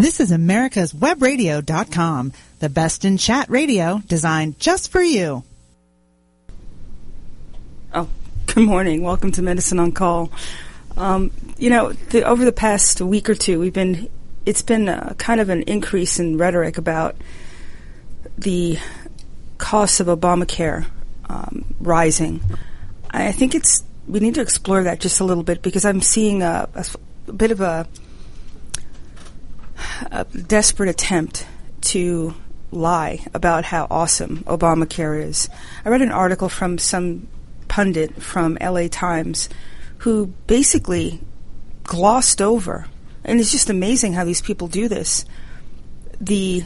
This is americaswebradio.com, the best in chat radio designed just for you. Oh, good morning. Welcome to Medicine on Call. Over the past week or two, it's been kind of an increase in rhetoric about the costs of Obamacare rising. I think we need to explore that just a little bit, because I'm seeing a bit of a desperate attempt to lie about how awesome Obamacare is. I read an article from some pundit from LA Times who basically glossed over, and it's just amazing how these people do this, the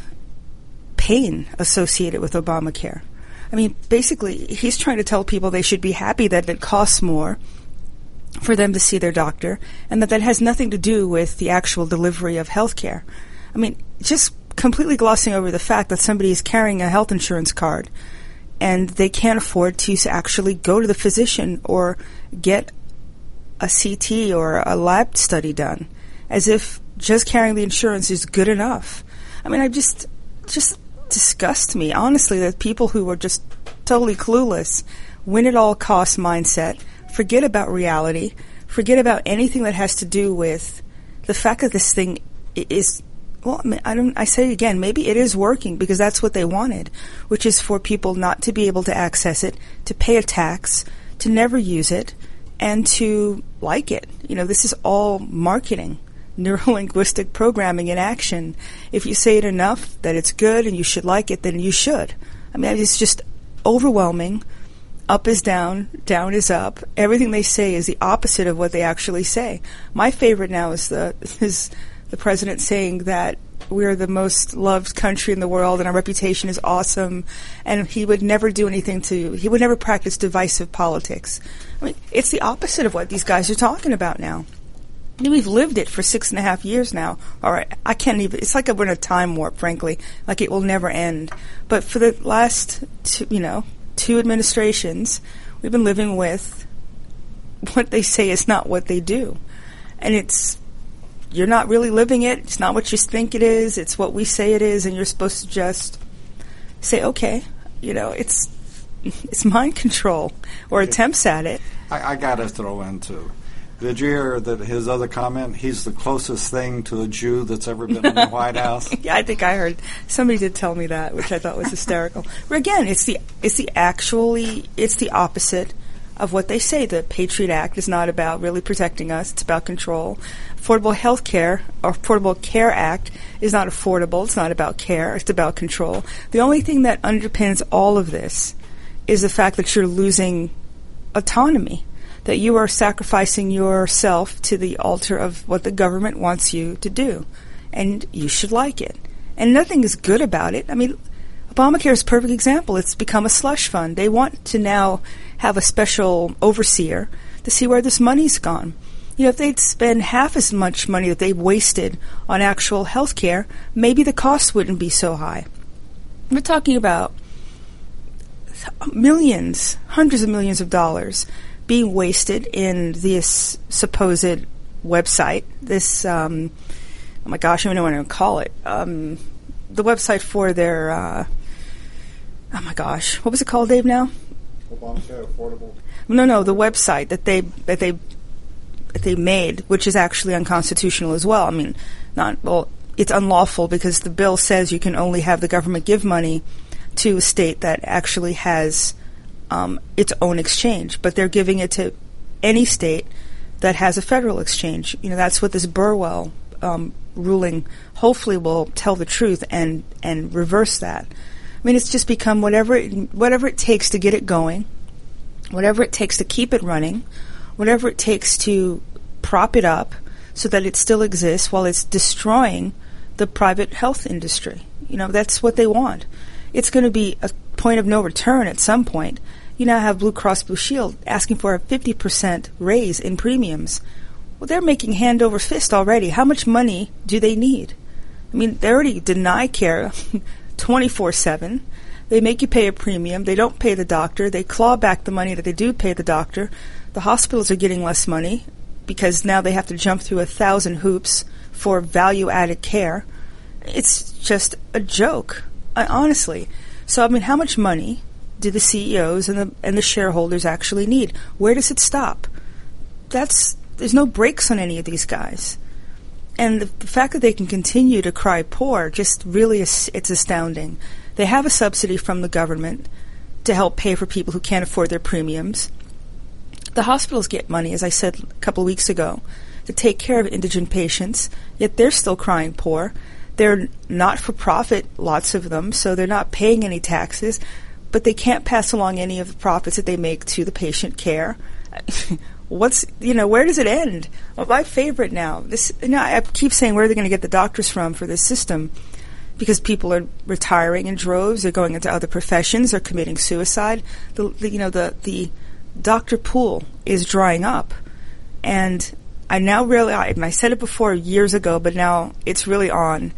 pain associated with Obamacare. I mean, basically, he's trying to tell people they should be happy that it costs more for them to see their doctor, and that has nothing to do with the actual delivery of health care. I mean, just completely glossing over the fact that somebody is carrying a health insurance card and they can't afford to actually go to the physician or get a CT or a lab study done, as if just carrying the insurance is good enough. I mean, just disgusts me, honestly, that people who are just totally clueless, win at all costs mindset, forget about reality, forget about anything that has to do with the fact that this thing is, well, I say it again, maybe it is working because that's what they wanted, which is for people not to be able to access it, to pay a tax, to never use it, and to like it. This is all marketing, neuro-linguistic programming in action. If you say it enough that it's good and you should like it, then you should. I mean, it's just overwhelming. Up is down, down is up. Everything they say is the opposite of what they actually say. My favorite now is the president saying that we're the most loved country in the world and our reputation is awesome, and he would never do anything he would never practice divisive politics. I mean, it's the opposite of what these guys are talking about now. I mean, we've lived it for 6.5 years now. All right, I can't even, it's like we're in a time warp, frankly, like it will never end. But for the last two administrations, we've been living with what they say is not what they do. And you're not really living it. It's not what you think it is. It's what we say it is, and you're supposed to just say, okay, it's mind control, or attempts at it. I got to throw in, too. Did you hear that his other comment? He's the closest thing to a Jew that's ever been in the White House. Yeah, I think I heard. Somebody did tell me that, which I thought was hysterical. But again, it's the opposite of what they say. The Patriot Act is not about really protecting us. It's about control. Affordable Health Care, or Affordable Care Act, is not affordable. It's not about care. It's about control. The only thing that underpins all of this is the fact that you're losing autonomy, that you are sacrificing yourself to the altar of what the government wants you to do, and you should like it. And nothing is good about it. I mean, Obamacare is a perfect example. It's become a slush fund. They want to now have a special overseer to see where this money's gone. If they'd spend half as much money that they've wasted on actual health care, maybe the cost wouldn't be so high. We're talking about millions, hundreds of millions of dollars being wasted in this supposed website, this, oh my gosh, I don't know what I'm going to call it, the website for their, oh my gosh, what was it called, Dave, now? Obamacare Affordable? No, the website that they made, which is actually unconstitutional as well. I mean, it's unlawful because the bill says you can only have the government give money to a state that actually has its own exchange, but they're giving it to any state that has a federal exchange. That's what this Burwell ruling hopefully will tell the truth and reverse that. I mean, it's just become whatever it takes to get it going, whatever it takes to keep it running, whatever it takes to prop it up so that it still exists while it's destroying the private health industry. That's what they want. It's going to be a point of no return at some point. You now have Blue Cross Blue Shield asking for a 50% raise in premiums. Well, they're making hand over fist already. How much money do they need? I mean, they already deny care 24/7. They make you pay a premium. They don't pay the doctor. They claw back the money that they do pay the doctor. The hospitals are getting less money because now they have to jump through 1,000 hoops for value-added care. It's just a joke, honestly. So, I mean, how much money do the CEOs and the shareholders actually need? Where does it stop? There's no brakes on any of these guys. And the fact that they can continue to cry poor just really it's astounding. They have a subsidy from the government to help pay for people who can't afford their premiums. The hospitals get money, as I said a couple of weeks ago, to take care of indigent patients, yet they're still crying poor. They're not-for-profit, lots of them, so they're not paying any taxes, but they can't pass along any of the profits that they make to the patient care. Where does it end? Well, my favorite now, I keep saying, where are they going to get the doctors from for this system? Because people are retiring in droves, they're going into other professions, they're committing suicide. The doctor pool is drying up. And I now realize, and I said it before years ago, but now it's really on.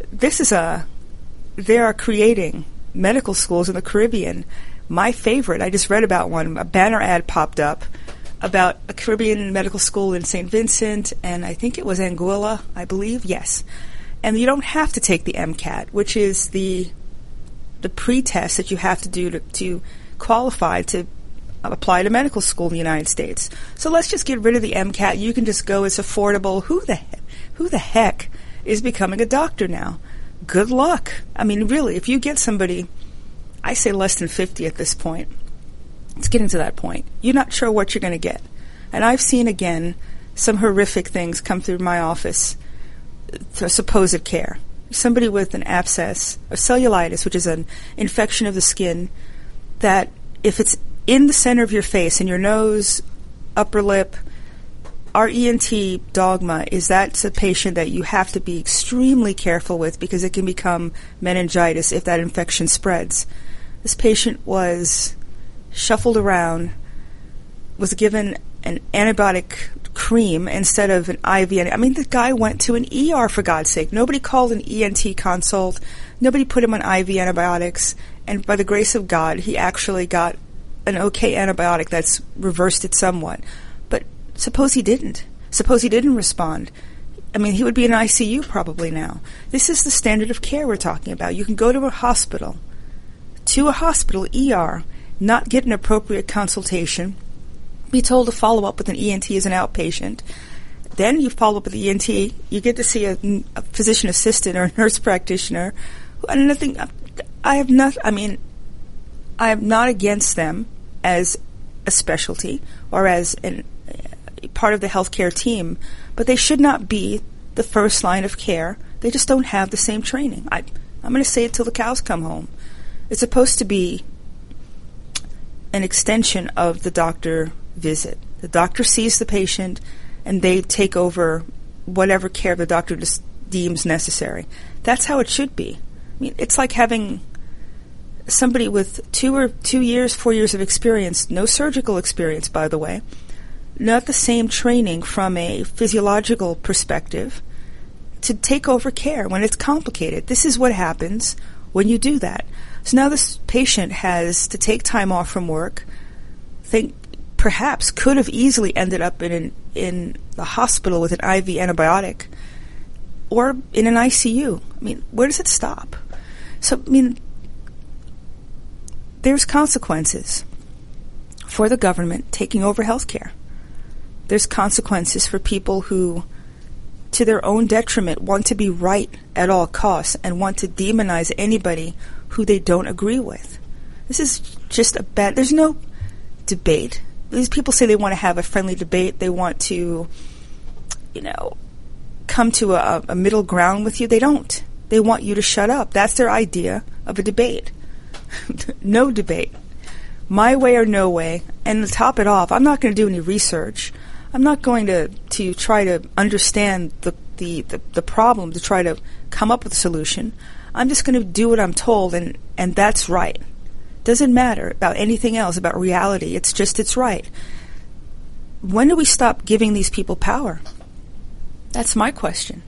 They are creating medical schools in the Caribbean. My favorite, I just read about one, a banner ad popped up about a Caribbean medical school in St. Vincent, and I think it was Anguilla, I believe, yes. And you don't have to take the MCAT, which is the pre-test that you have to do to qualify to apply to medical school in the United States. So let's just get rid of the MCAT. You can just go as affordable. Who the heck is becoming a doctor now? Good luck. I mean, really, if you get somebody, I say less than 50 at this point, it's getting to that point. You're not sure what you're going to get. And I've seen, again, some horrific things come through my office for supposed care. Somebody with an abscess or cellulitis, which is an infection of the skin, that if it's in the center of your face, in your nose, upper lip, our ENT dogma is that's a patient that you have to be extremely careful with because it can become meningitis if that infection spreads. This patient was shuffled around, was given an antibiotic cream instead of an IV. I mean, the guy went to an ER, for God's sake. Nobody called an ENT consult. Nobody put him on IV antibiotics. And by the grace of God, he actually got an okay antibiotic that's reversed it somewhat. But suppose he didn't. Suppose he didn't respond. I mean, he would be in ICU probably now. This is the standard of care we're talking about. You can go to a hospital, ER, not get an appropriate consultation, be told to follow up with an ENT as an outpatient. Then you follow up with the ENT, you get to see a physician assistant or a nurse practitioner. And nothing, I am not against them as a specialty or as part of the healthcare team, but they should not be the first line of care. They just don't have the same training. I'm going to say it till the cows come home. It's supposed to be an extension of the doctor visit. The doctor sees the patient, and they take over whatever care the doctor deems necessary. That's how it should be. I mean, it's like having somebody with 4 years of experience, no surgical experience, by the way, not the same training from a physiological perspective, to take over care when it's complicated. This is what happens when you do that. So now this patient has to take time off from work, perhaps could have easily ended up in the hospital with an IV antibiotic or in an ICU. I mean, where does it stop? So, I mean, there's consequences for the government taking over healthcare. There's consequences for people who, to their own detriment, want to be right at all costs and want to demonize anybody who they don't agree with. This is just there's no debate. These people say they want to have a friendly debate. They want to, come to a middle ground with you. They don't. They want you to shut up. That's their idea of a debate. No debate. My way or no way. And to top it off, I'm not going to do any research. I'm not going to try to understand the problem, to try to come up with a solution. I'm just going to do what I'm told, and that's right. Doesn't matter about anything else, about reality. It's right. When do we stop giving these people power? That's my question.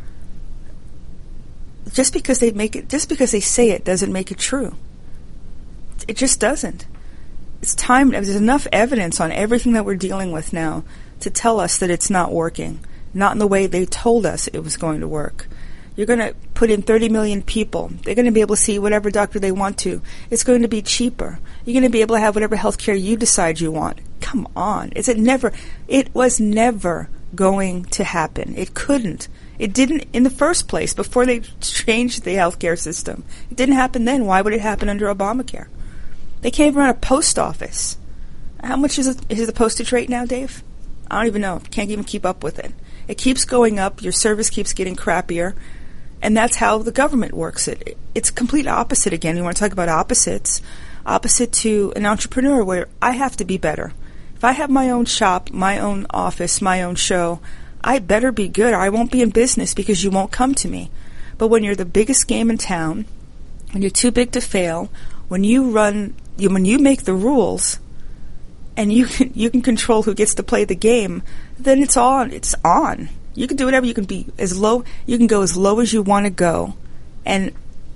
Just because they say it doesn't make it true. It just doesn't. It's time. There's enough evidence on everything that we're dealing with now to tell us that it's not working. Not in the way they told us it was going to work. You're going to put in 30 million people. They're going to be able to see whatever doctor they want to. It's going to be cheaper. You're going to be able to have whatever health care you decide you want. Come on. It was never going to happen. It couldn't. It didn't in the first place before they changed the health care system. It didn't happen then. Why would it happen under Obamacare? They can't even run a post office. How much is the postage rate now, Dave? I don't even know. Can't even keep up with it. It keeps going up. Your service keeps getting crappier. And that's how the government works it. It's complete opposite again. You want to talk about opposites? Opposite to an entrepreneur where I have to be better. If I have my own shop, my own office, my own show, I better be good or I won't be in business because you won't come to me. But when you're the biggest game in town, when you're too big to fail, when you make the rules and you can control who gets to play the game, then it's on. It's on. You can do whatever. You can be as low. You can go as low as you want to go, and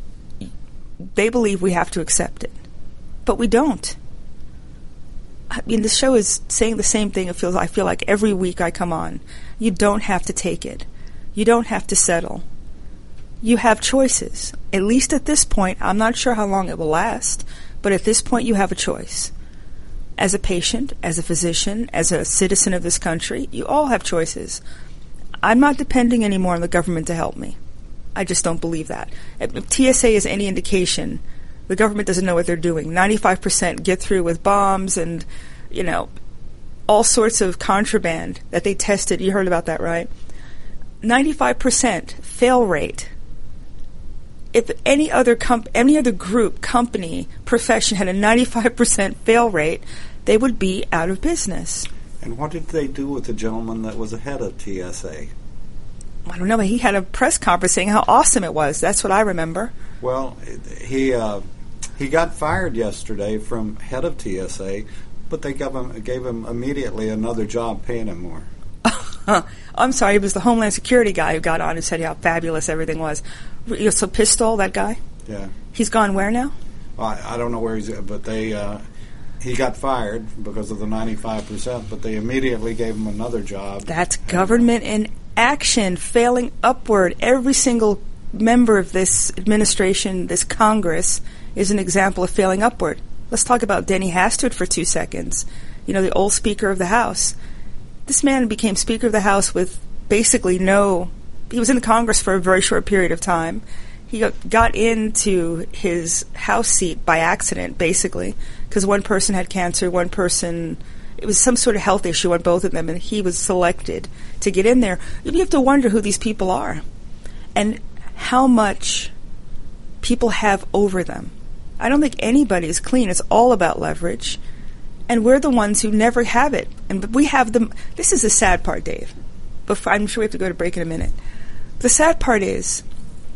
they believe we have to accept it, but we don't. I mean, the show is saying the same thing. I feel like every week I come on. You don't have to take it. You don't have to settle. You have choices. At least at this point, I'm not sure how long it will last, but at this point you have a choice. As a patient, as a physician, as a citizen of this country, you all have choices. I'm not depending anymore on the government to help me. I just don't believe that. If TSA is any indication, the government doesn't know what they're doing. 95% get through with bombs and, all sorts of contraband that they tested. You heard about that, right? 95% fail rate. If any other group, company, profession had a 95% fail rate, they would be out of business. And what did they do with the gentleman that was ahead of TSA? I don't know, but he had a press conference saying how awesome it was. That's what I remember. Well, he got fired yesterday from head of TSA, but they gave him immediately another job paying him more. I'm sorry, it was the Homeland Security guy who got on and said how fabulous everything was. So Pistol, that guy? Yeah. He's gone where now? I don't know where he's at, but he got fired because of the 95%, but they immediately gave him another job. That's government in action, failing upward. Every single member of this administration, this Congress, is an example of failing upward. Let's talk about Denny Hastert for 2 seconds. The old Speaker of the House. This man became Speaker of the House with basically he was in the Congress for a very short period of time. He got into his House seat by accident, basically, because one person had cancer, it was some sort of health issue on both of them, and he was selected to get in there. You have to wonder who these people are and how much people have over them. I don't think anybody is clean. It's all about leverage. And we're the ones who never have it. And we have them. This is the sad part, Dave. I'm sure we have to go to break in a minute. The sad part is,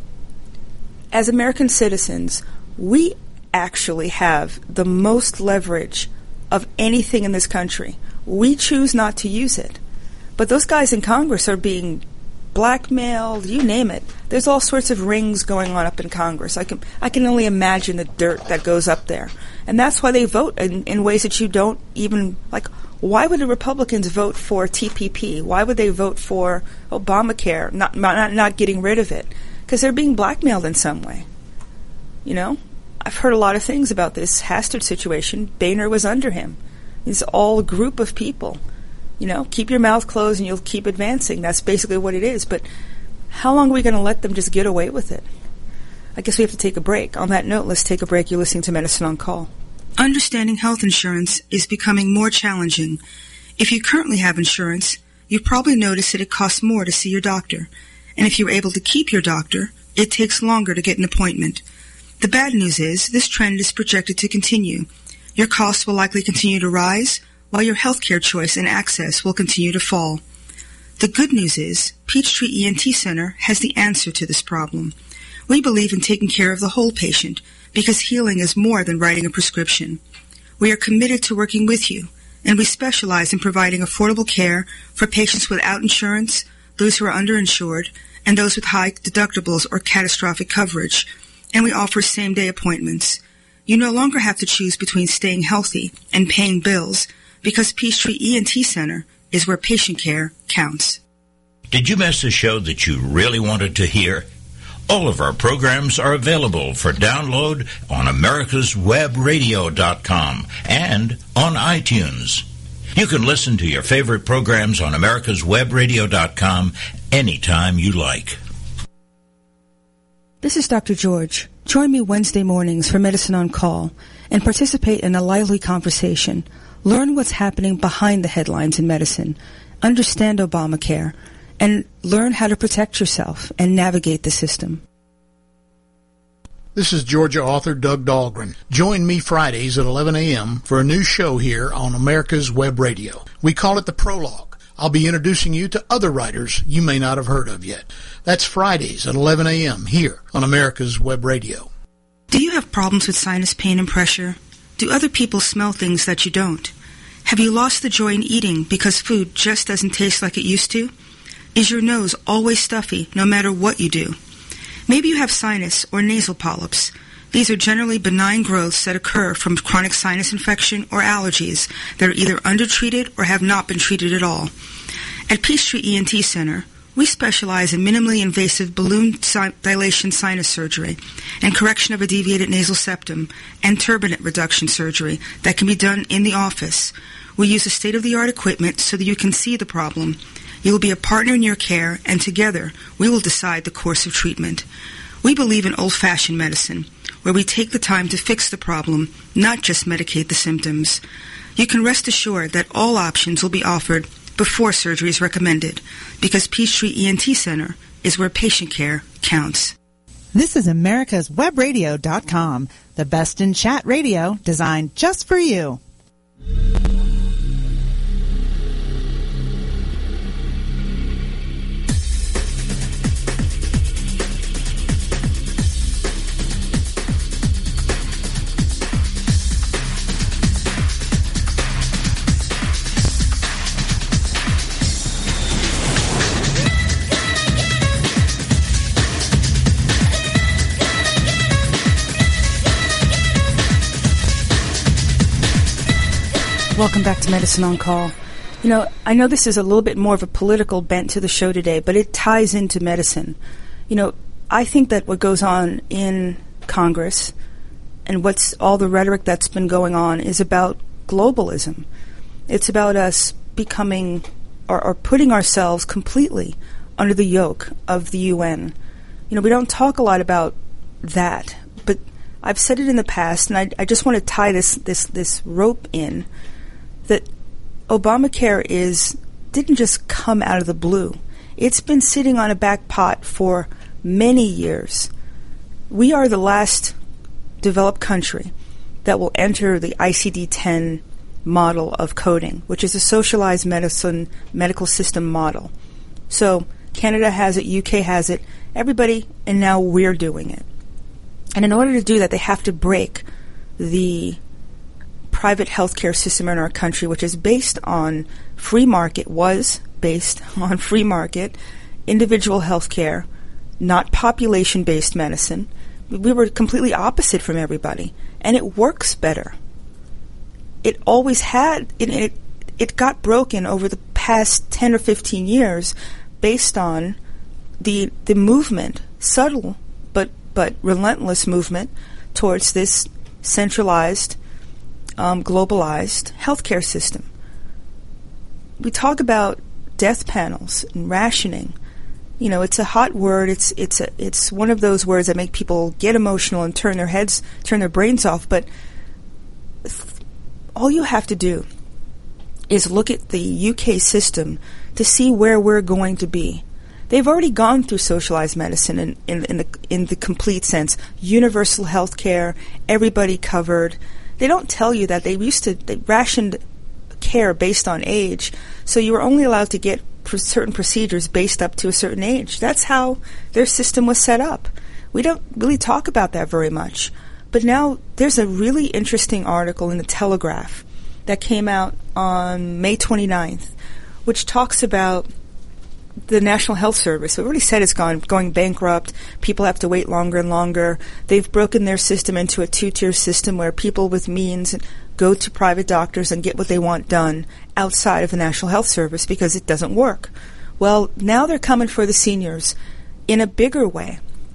as American citizens, we actually have the most leverage of anything in this country. We choose not to use it. But those guys in Congress are being blackmailed, you name it. There's all sorts of rings going on up in Congress. I can only imagine the dirt that goes up there. And that's why they vote in ways that you don't even, why would the Republicans vote for TPP? Why would they vote for Obamacare, not getting rid of it? Because they're being blackmailed in some way. I've heard a lot of things about this Hastert situation. Boehner was under him. It's all a group of people. Keep your mouth closed and you'll keep advancing. That's basically what it is. But how long are we going to let them just get away with it? I guess we have to take a break. On that note, let's take a break. You're listening to Medicine on Call. Understanding health insurance is becoming more challenging. If you currently have insurance, you've probably noticed that it costs more to see your doctor. And if you're able to keep your doctor, it takes longer to get an appointment. The bad news is this trend is projected to continue. Your costs will likely continue to rise, while your healthcare choice and access will continue to fall. The good news is Peachtree ENT Center has the answer to this problem. We believe in taking care of the whole patient because healing is more than writing a prescription. We are committed to working with you, and we specialize in providing affordable care for patients without insurance, those who are underinsured, and those with high deductibles or catastrophic coverage, and we offer same-day appointments. You no longer have to choose between staying healthy and paying bills, because Peachtree ENT Center is where patient care counts. Did you miss a show that you really wanted to hear? All of our programs are available for download on americaswebradio.com and on iTunes. You can listen to your favorite programs on americaswebradio.com anytime you like. This is Dr. George. Join me Wednesday mornings for Medicine on Call and participate in a lively conversation. Learn what's happening behind the headlines in medicine. Understand Obamacare. And learn how to protect yourself and navigate the system. This is Georgia author Doug Dahlgren. Join me Fridays at 11 a.m. for a new show here on America's Web Radio. We call it The Prologue. I'll be introducing you to other writers you may not have heard of yet. That's Fridays at 11 a.m. here on America's Web Radio. Do you have problems with sinus pain and pressure? Do other people smell things that you don't? Have you lost the joy in eating because food just doesn't taste like it used to? Is your nose always stuffy no matter what you do? Maybe you have sinus or nasal polyps. These are generally benign growths that occur from chronic sinus infection or allergies that are either undertreated or have not been treated at all. At Peachtree ENT Center, we specialize in minimally invasive balloon dilation sinus surgery and correction of a deviated nasal septum and turbinate reduction surgery that can be done in the office. We use a state-of-the-art equipment so that you can see the problem. You will be a partner in your care, and together we will decide the course of treatment. We believe in old-fashioned medicine, where we take the time to fix the problem, not just medicate the symptoms. You can rest assured that all options will be offered before surgery is recommended, because Peachtree ENT Center is where patient care counts. This is americaswebradio.com, the best in chat radio designed just for you. Welcome back to Medicine on Call. You know, I know this is a little bit more of a political bent to the show today, but it ties into medicine. You know, I think that what goes on in Congress and what's all the rhetoric that's been going on is about globalism. It's about us becoming or putting ourselves completely under the yoke of the UN. You know, we don't talk a lot about that, but I've said it in the past, and I just want to tie this rope in, that Obamacare didn't just come out of the blue. It's been sitting on a back pot for many years. We are the last developed country that will enter the ICD-10 model of coding, which is a socialized medical system model. So Canada has it, UK has it, everybody, and now we're doing it. And in order to do that, they have to break the private healthcare system in our country, which is based on free market, was based on free market, individual healthcare, not population-based medicine. We were completely opposite from everybody, and it works better. It always had, it got broken over the past 10 or 15 years based on the movement, subtle but relentless movement towards this centralized, globalized healthcare system. We talk about death panels and rationing. You know, it's a hot word. It's one of those words that make people get emotional and turn their brains off. But all you have to do is look at the UK system to see where we're going to be. They've already gone through socialized medicine in the complete sense, universal health care, everybody covered. They don't tell you that they rationed care based on age, so you were only allowed to get certain procedures based up to a certain age. That's how their system was set up. We don't really talk about that very much. But now there's a really interesting article in the Telegraph that came out on May 29th, which talks about the National Health Service. We've already said it's going bankrupt. People have to wait longer and longer. They've broken their system into a two-tier system where people with means go to private doctors and get what they want done outside of the National Health Service because it doesn't work. Well, now they're coming for the seniors in a bigger way.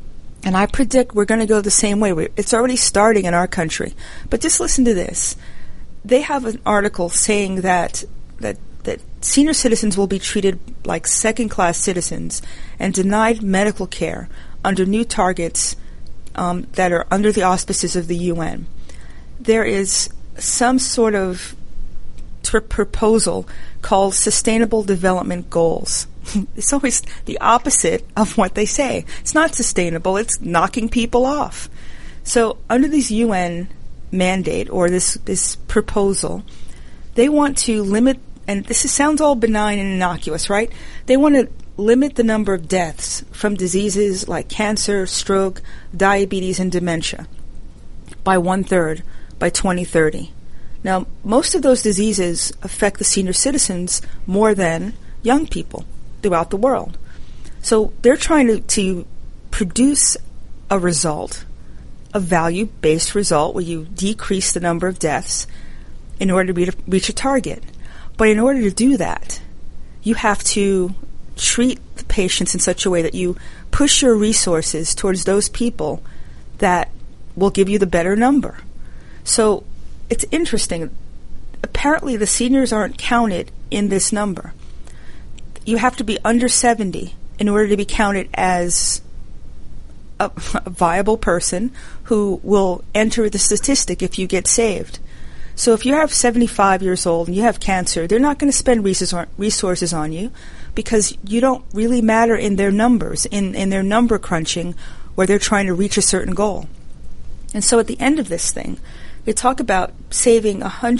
And I predict we're going to go the same way. It's already starting in our country. But just listen to this. They have an article saying that senior citizens will be treated like second-class citizens and denied medical care under new targets that are under the auspices of the UN. There is some sort of proposal called Sustainable Development Goals. It's always the opposite of what they say. It's not sustainable. It's knocking people off. So under this UN mandate or this proposal, they want to limit, and this sounds all benign and innocuous, right? They want to limit the number of deaths from diseases like cancer, stroke, diabetes, and dementia by 1/3 by 2030. Now, most of those diseases affect the senior citizens more than young people throughout the world. So they're trying to produce a result, a value-based result where you decrease the number of deaths in order to reach a target. But in order to do that, you have to treat the patients in such a way that you push your resources towards those people that will give you the better number. So it's interesting. Apparently the seniors aren't counted in this number. You have to be under 70 in order to be counted as a viable person who will enter the statistic if you get saved. So if you have 75 years old and you have cancer, they're not going to spend resources on you because you don't really matter in their numbers, in their number crunching where they're trying to reach a certain goal. And so at the end of this thing, they talk about saving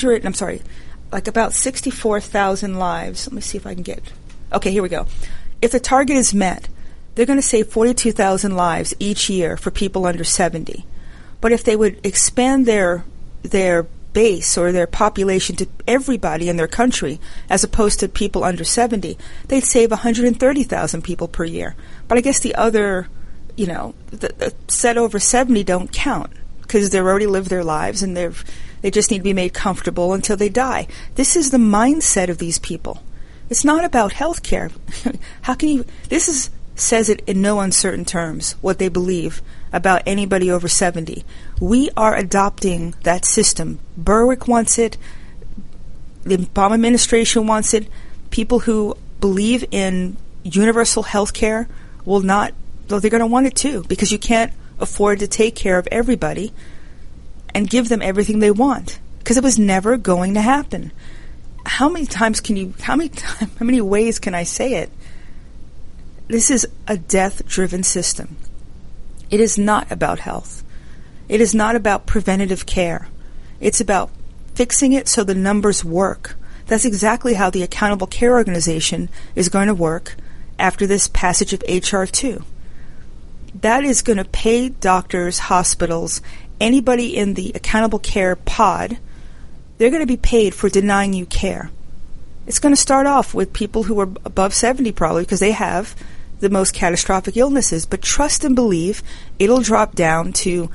about 64,000 lives. Let me see if I can get... Okay, here we go. If the target is met, they're going to save 42,000 lives each year for people under 70. But if they would expand their base or their population to everybody in their country, as opposed to people under 70, they'd save 130,000 people per year. But I guess the other, the set over 70 don't count because they've already lived their lives and they just need to be made comfortable until they die. This is the mindset of these people. It's not about health care. How can you... This says it in no uncertain terms, what they believe about anybody over 70. We are adopting that system. Berwick wants it. The Obama administration wants it. People who believe in universal health care will not... Well, they're going to want it too, because you can't afford to take care of everybody and give them everything they want, because it was never going to happen. How many ways can I say it? This is a death-driven system. It is not about health. It is not about preventative care. It's about fixing it so the numbers work. That's exactly how the Accountable Care Organization is going to work after this passage of H.R. 2. That is going to pay doctors, hospitals, anybody in the Accountable Care pod. They're going to be paid for denying you care. It's going to start off with people who are above 70 probably because they have the most catastrophic illnesses. But trust and believe it'll drop down to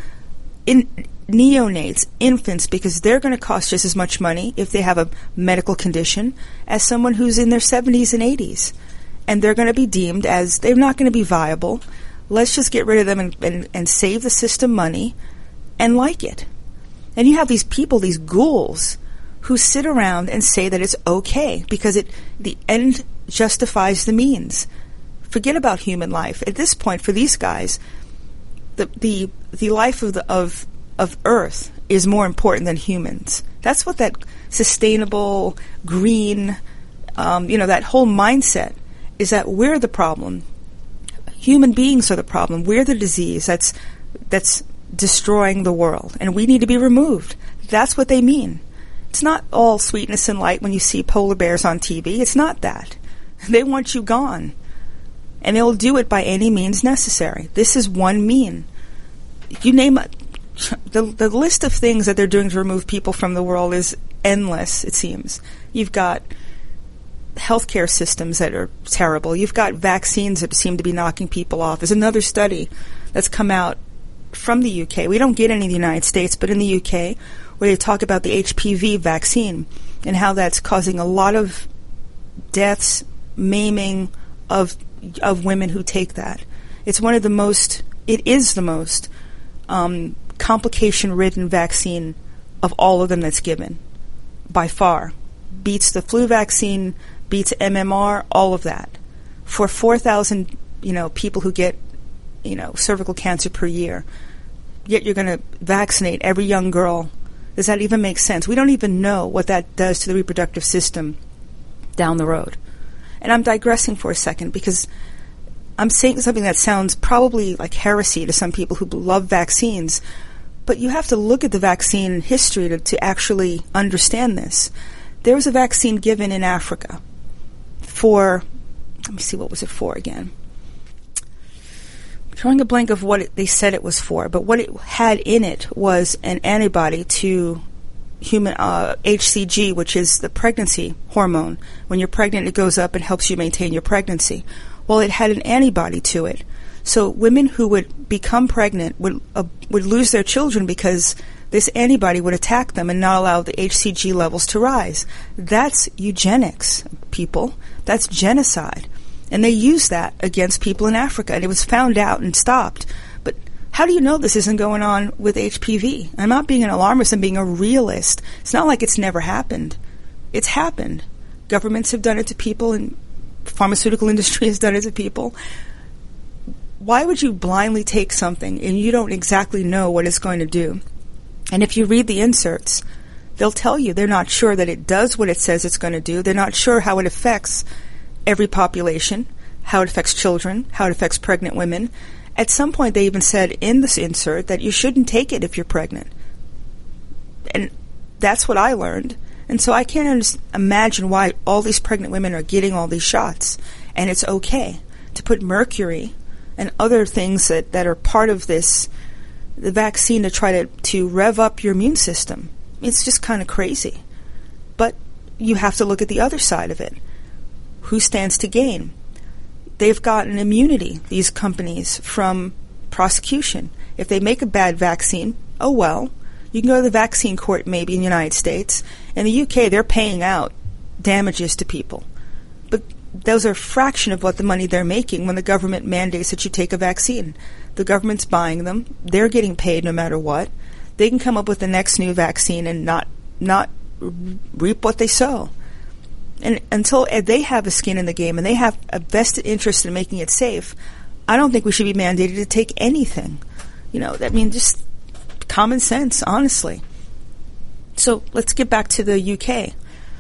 neonates, infants, because they're going to cost just as much money if they have a medical condition as someone who's in their 70s and 80s. And they're going to be deemed as they're not going to be viable. Let's just get rid of them and save the system money and like it. And you have these people, these ghouls, who sit around and say that it's okay because the end justifies the means. Forget about human life. At this point, for these guys, the life of Earth is more important than humans. That's what that sustainable, green, that whole mindset is, that we're the problem. Human beings are the problem. We're the disease that's destroying the world, and we need to be removed. That's what they mean. It's not all sweetness and light when you see polar bears on TV. It's not that. They want you gone, and they'll do it by any means necessary. This is one mean. You name it. The list of things that they're doing to remove people from the world is endless, it seems. You've got healthcare systems that are terrible. You've got vaccines that seem to be knocking people off. There's another study that's come out from the UK. We don't get any in the United States, but in the UK, where they talk about the HPV vaccine and how that's causing a lot of deaths, maiming of women who take that. It's one of the most It is the most complication-ridden vaccine of all of them that's given, by far. Beats the flu vaccine, beats MMR, all of that. For 4,000, people who get, cervical cancer per year, yet you're going to vaccinate every young girl. Does that even make sense? We don't even know what that does to the reproductive system down the road. And I'm digressing for a second because I'm saying something that sounds probably like heresy to some people who love vaccines, but you have to look at the vaccine history to actually understand this. There was a vaccine given in Africa for, let me see, what was it for again? I'm drawing a blank of what they said it was for, but what it had in it was an antibody to human HCG, which is the pregnancy hormone. When you're pregnant, it goes up and helps you maintain your pregnancy. Well, it had an antibody to it. So women who would become pregnant would lose their children because this antibody would attack them and not allow the HCG levels to rise. That's eugenics, people. That's genocide. And they use that against people in Africa, and it was found out and stopped. But how do you know this isn't going on with HPV? I'm not being an alarmist, I'm being a realist. It's not like it's never happened. It's happened. Governments have done it to people, and pharmaceutical industry has done it to people. Why would you blindly take something and you don't exactly know what it's going to do? And if you read the inserts, they'll tell you they're not sure that it does what it says it's going to do. They're not sure how it affects every population, how it affects children, how it affects pregnant women. At some point, they even said in this insert that you shouldn't take it if you're pregnant. And that's what I learned. And so I can't imagine why all these pregnant women are getting all these shots. And it's okay to put mercury and other things that are part of the vaccine to try to rev up your immune system. It's just kind of crazy. But you have to look at the other side of it. Who stands to gain? They've gotten immunity, these companies, from prosecution. If they make a bad vaccine, oh well. You can go to the vaccine court maybe in the United States. In the UK, they're paying out damages to people. But those are a fraction of what the money they're making when the government mandates that you take a vaccine. The government's buying them. They're getting paid no matter what. They can come up with the next new vaccine and not reap what they sow. And until they have a skin in the game and they have a vested interest in making it safe, I don't think we should be mandated to take anything. Just common sense, honestly. So let's get back to the UK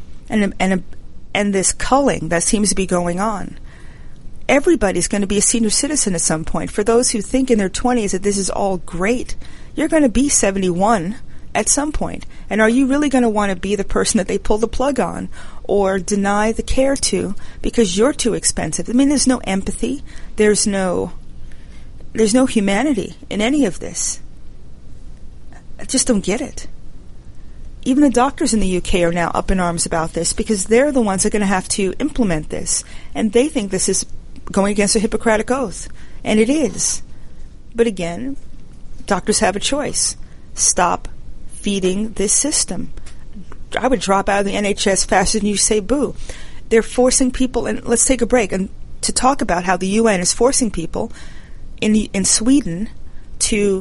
and this culling that seems to be going on. Everybody's going to be a senior citizen at some point. For those who think in their 20s that this is all great, you're going to be 71 at some point. And are you really going to want to be the person that they pull the plug on or deny the care to because you're too expensive? I mean, there's no empathy. There's no humanity in any of this. I just don't get it. Even the doctors in the UK are now up in arms about this because they're the ones that are going to have to implement this. And they think this is going against a Hippocratic oath. And it is. But again, doctors have a choice. Stop feeding this system. I would drop out of the NHS faster than you say boo. They're forcing people, and let's take a break, and to talk about how the UN is forcing people in Sweden to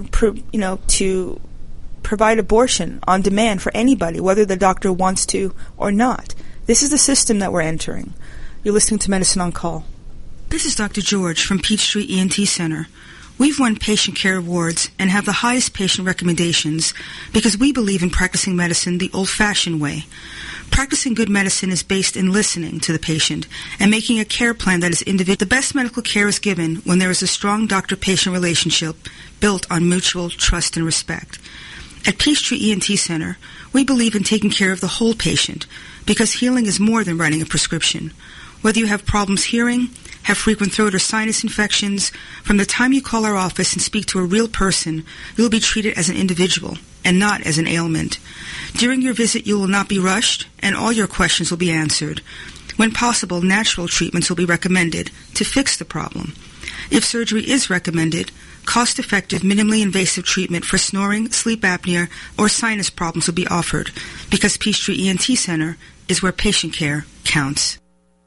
provide abortion on demand for anybody, whether the doctor wants to or not. This is the system that we're entering. You're listening to Medicine on Call. This is Dr. George from Peachtree ENT Center. We've won patient care awards and have the highest patient recommendations because we believe in practicing medicine the old-fashioned way. Practicing good medicine is based in listening to the patient and making a care plan that is individual. The best medical care is given when there is a strong doctor-patient relationship built on mutual trust and respect. At Peachtree ENT Center, we believe in taking care of the whole patient because healing is more than writing a prescription. Whether you have problems hearing, have frequent throat or sinus infections, from the time you call our office and speak to a real person, you'll be treated as an individual and not as an ailment. During your visit, you will not be rushed, and all your questions will be answered. When possible, natural treatments will be recommended to fix the problem. If surgery is recommended, cost-effective, minimally invasive treatment for snoring, sleep apnea, or sinus problems will be offered because Peachtree ENT Center is where patient care counts.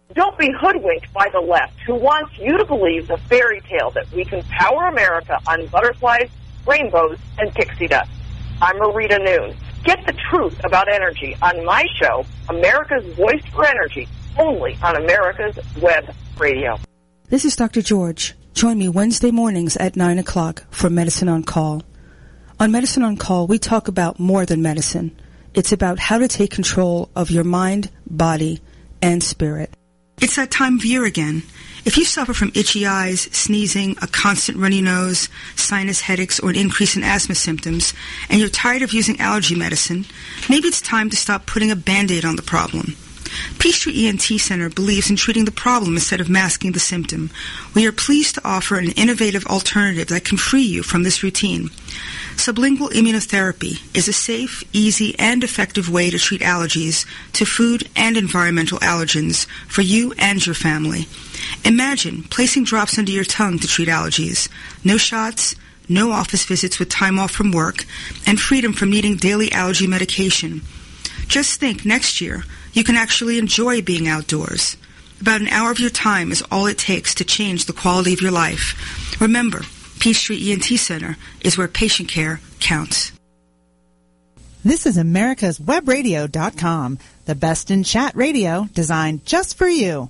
Don't be hoodwinked by the left, who wants you to believe the fairy tale that we can power America on butterflies, rainbows, and pixie dust. I'm Marita Noon. Get the truth about energy on my show, America's Voice for Energy, only on America's Web Radio. This is Dr. George. Join me Wednesday mornings at 9 o'clock for Medicine on Call. On Medicine on Call, we talk about more than medicine. It's about how to take control of your mind, body, and spirit. It's that time of year again. If you suffer from itchy eyes, sneezing, a constant runny nose, sinus headaches, or an increase in asthma symptoms, and you're tired of using allergy medicine, maybe it's time to stop putting a Band-Aid on the problem. Peachtree ENT Center believes in treating the problem instead of masking the symptom. We are pleased to offer an innovative alternative that can free you from this routine. Sublingual immunotherapy is a safe, easy, and effective way to treat allergies to food and environmental allergens for you and your family. Imagine placing drops under your tongue to treat allergies. No shots, no office visits with time off from work, and freedom from needing daily allergy medication. Just think, next year, you can actually enjoy being outdoors. About an hour of your time is all it takes to change the quality of your life. Remember, Peachtree ENT Center is where patient care counts. This is America's Webradio.com, the best in chat radio designed just for you.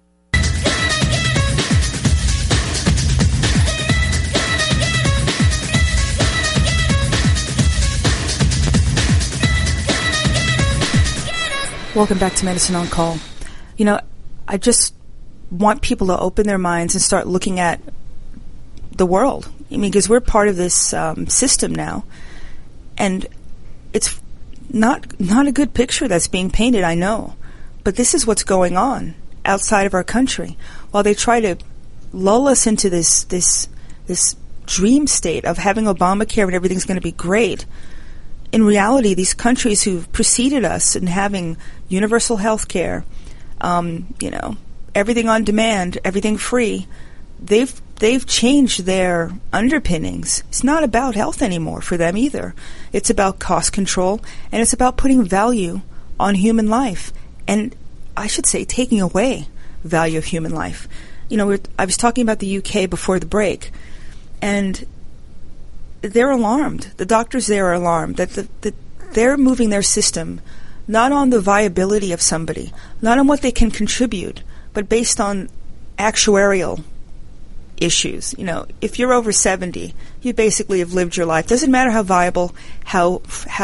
Welcome back to Medicine on Call. You know, I just want people to open their minds and start looking at the world. I mean, because we're part of this system now, and it's not a good picture that's being painted, I know, but this is what's going on outside of our country. While they try to lull us into this dream state of having Obamacare and everything's going to be great, in reality, these countries who've preceded us in having universal health care, everything on demand, everything free, they've changed their underpinnings. It's not about health anymore for them either. It's about cost control, and it's about putting value on human life, and I should say taking away value of human life. You know, I was talking about the UK before the break, and they're alarmed. The doctors there are alarmed that they're moving their system not on the viability of somebody, not on what they can contribute, but based on actuarial issues. You know, if you're over 70, you basically have lived your life. Doesn't matter how viable, how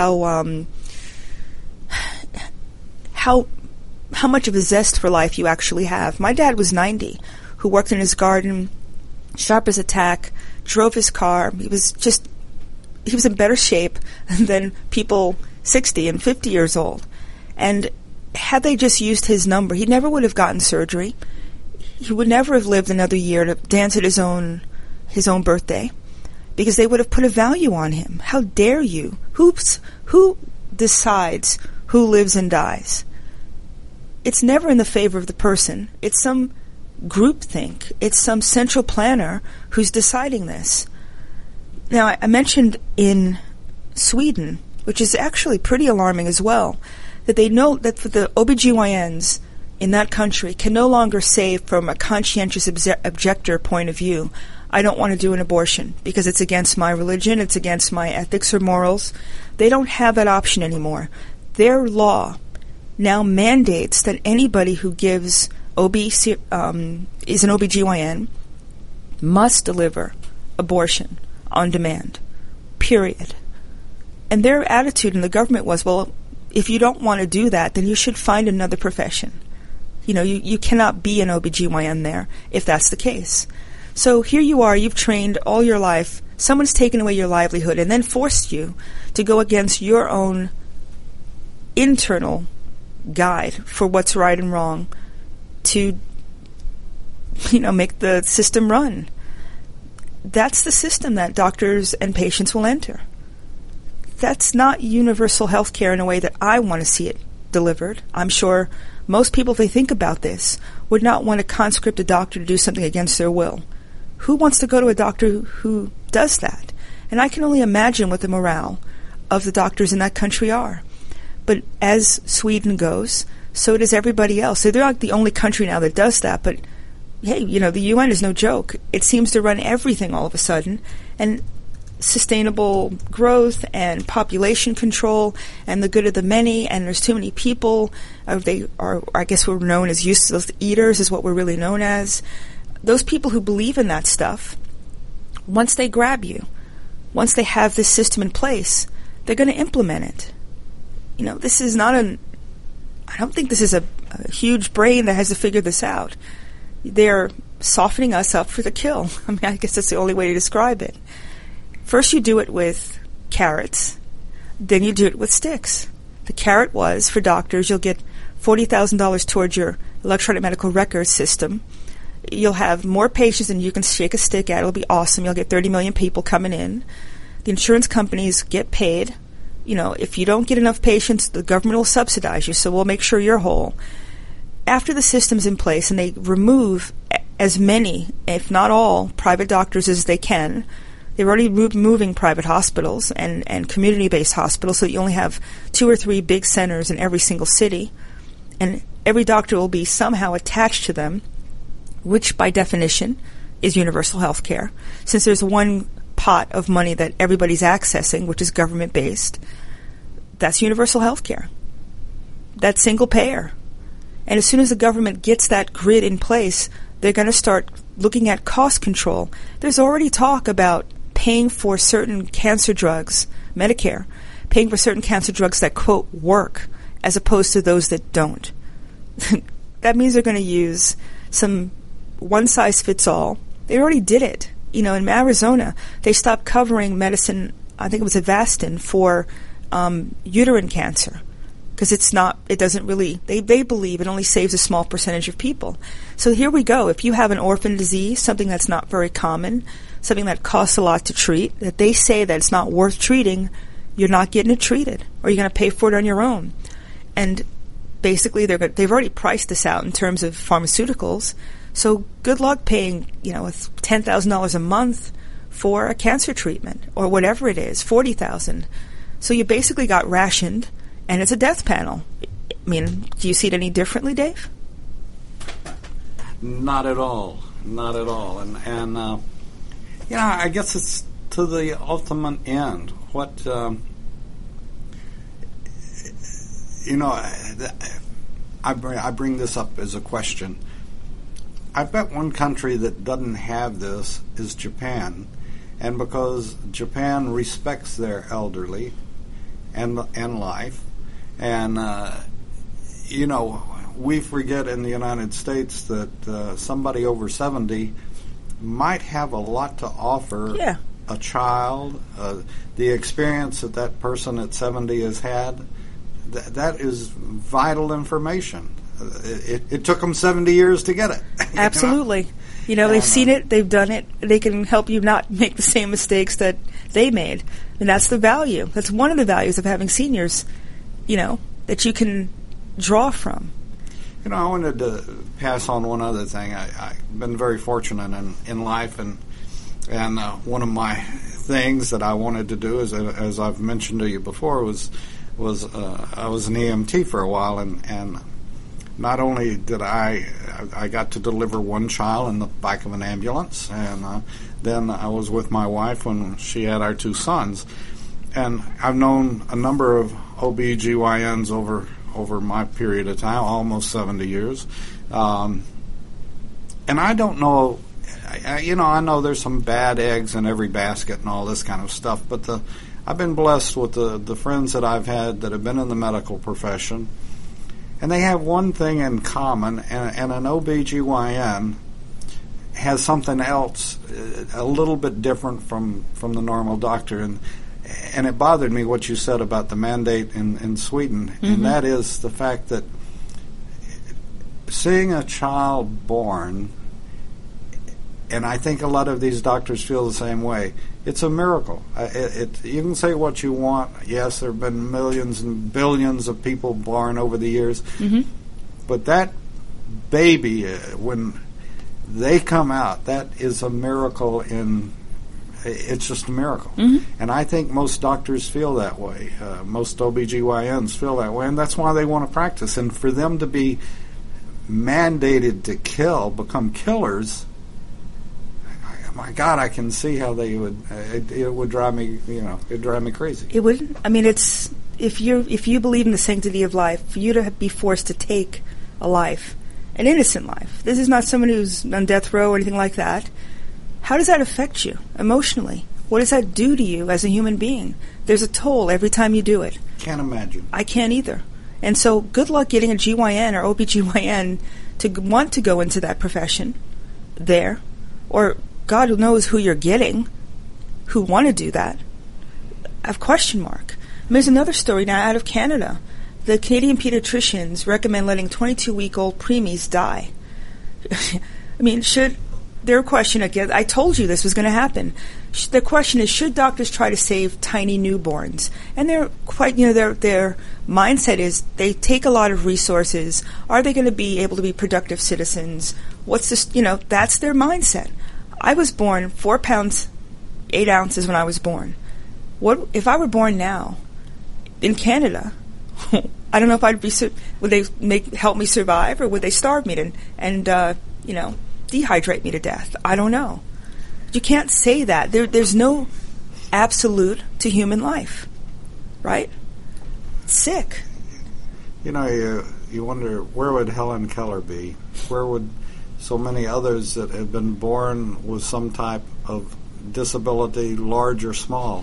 much of a zest for life you actually have. My dad was 90, who worked in his garden, sharp as a tack, drove his car. He was in better shape than people 60 and 50 years old. And had they just used his number, he never would have gotten surgery. He would never have lived another year to dance at his own birthday, because they would have put a value on him. How dare you? Who decides who lives and dies? It's never in the favor of the person. It's some groupthink. It's some central planner who's deciding this. Now, I mentioned in Sweden, which is actually pretty alarming as well, that they know that for the OBGYNs in that country can no longer say from a conscientious objector point of view, I don't want to do an abortion because it's against my religion, it's against my ethics or morals. They don't have that option anymore. Their law now mandates that anybody who gives is an OBGYN must deliver abortion on demand, period. And their attitude in the government was, well, if you don't want to do that, then you should find another profession. You know, you cannot be an OBGYN there if that's the case. So here you are, you've trained all your life, someone's taken away your livelihood and then forced you to go against your own internal guide for what's right and wrong to, make the system run. That's the system that doctors and patients will enter. That's not universal health care in a way that I want to see it delivered. I'm sure most people, if they think about this, would not want to conscript a doctor to do something against their will. Who wants to go to a doctor who does that? And I can only imagine what the morale of the doctors in that country are. But as Sweden goes, So does everybody else. So they're not the only country now that does that, but hey, the UN is no joke. It seems to run everything all of a sudden, and sustainable growth and population control and the good of the many, and there's too many people. They are, I guess we're known as useless eaters is what we're really known as. Those people who believe in that stuff, once they grab you, once they have this system in place, they're going to implement it. This is not I don't think this is a huge brain that has to figure this out. They're softening us up for the kill. I mean, I guess that's the only way to describe it. First you do it with carrots, then you do it with sticks. The carrot was, for doctors, you'll get $40,000 towards your electronic medical records system. You'll have more patients than you can shake a stick at. It'll be awesome. You'll get 30 million people coming in. The insurance companies get paid. If you don't get enough patients, the government will subsidize you, so we'll make sure you're whole. After the system's in place and they remove as many, if not all, private doctors as they can, they're already removing private hospitals and community-based hospitals, so you only have 2 or 3 big centers in every single city, and every doctor will be somehow attached to them, which by definition is universal health care. Since there's one pot of money that everybody's accessing, which is government-based, that's universal health care. That's single payer. And as soon as the government gets that grid in place, they're going to start looking at cost control. There's already talk about paying for certain cancer drugs, Medicare, paying for certain cancer drugs that, quote, work, as opposed to those that don't. That means they're going to use some one-size-fits-all. They already did it. In Arizona, they stopped covering medicine, I think it was Avastin, for uterine cancer. Because it doesn't really, they believe it only saves a small percentage of people. So here we go. If you have an orphan disease, something that's not very common, something that costs a lot to treat, that they say that it's not worth treating, you're not getting it treated, or you're going to pay for it on your own. And basically, they've already priced this out in terms of pharmaceuticals. So good luck paying, $10,000 a month for a cancer treatment, or whatever it is, $40,000. So you basically got rationed. And it's a death panel. I mean, do you see it any differently, Dave? Not at all. Not at all. And I guess it's to the ultimate end. What, I bring this up as a question. I bet one country that doesn't have this is Japan. And because Japan respects their elderly and life, and, we forget in the United States that somebody over 70 might have a lot to offer a child. The experience that person at 70 has had, that is vital information. It took them 70 years to get it. Absolutely. They've seen it, they've done it, they can help you not make the same mistakes that they made. And that's the value. That's one of the values of having seniors, that you can draw from. I wanted to pass on one other thing. I've been very fortunate in life, and one of my things that I wanted to do, as I've mentioned to you before, was I was an EMT for a while, and not only did I got to deliver one child in the back of an ambulance, and then I was with my wife when she had our 2 sons. And I've known a number of OB-GYNs over my period of time, almost 70 years. And I don't know, I know there's some bad eggs in every basket and all this kind of stuff, but I've been blessed with the friends that I've had that have been in the medical profession, and they have one thing in common, and an OB-GYN has something else a little bit different from the normal doctor. And it bothered me what you said about the mandate in Sweden, and that is the fact that seeing a child born, and I think a lot of these doctors feel the same way, it's a miracle. You can say what you want. Yes, there have been millions and billions of people born over the years, but that baby, when they come out, that is a miracle in it's just a miracle. Mm-hmm. And I think most doctors feel that way. Most OBGYNs feel that way, and that's why they want to practice. And for them to be mandated to kill, become killers, my God, I can see how they would. It would drive me, it'd drive me crazy. It would. I mean, it's if you believe in the sanctity of life, for you to be forced to take a life, an innocent life. This is not someone who's on death row or anything like that. How does that affect you emotionally? What does that do to you as a human being? There's a toll every time you do it. Can't imagine. I can't either. And so good luck getting a GYN or OBGYN to want to go into that profession there. Or God knows who you're getting who want to do that. I have question mark. And there's another story now out of Canada. The Canadian pediatricians recommend letting 22-week-old preemies die. I mean, their question again, I told you this was going to happen. The question is, should doctors try to save tiny newborns? And they're quite, their mindset is they take a lot of resources. Are they going to be able to be productive citizens? What's this, that's their mindset. I was born 4 pounds, 8 ounces when I was born. What if I were born now in Canada? I don't know if I'd be. Would they help me survive, or would they starve me and dehydrate me to death? I don't know. You can't say that. There's no absolute to human life, right? It's sick. You wonder, where would Helen Keller be? Where would so many others that have been born with some type of disability, large or small,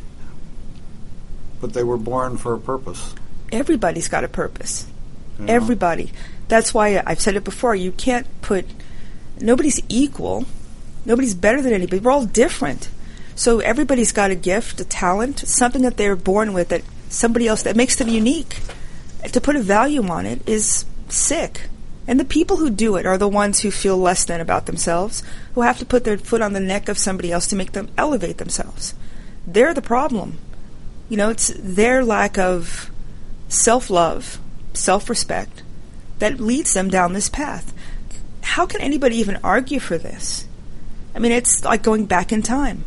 but they were born for a purpose? Everybody's got a purpose. Everybody. That's why I've said it before. You can't nobody's equal. Nobody's better than anybody. We're all different. So everybody's got a gift, a talent, something that they're born with that somebody else, that makes them unique. To put a value on it is sick. And the people who do it are the ones who feel less than about themselves, who have to put their foot on the neck of somebody else to make them elevate themselves. They're the problem. It's their lack of self-love, self-respect, that leads them down this path. How can anybody even argue for this? I mean, it's like going back in time.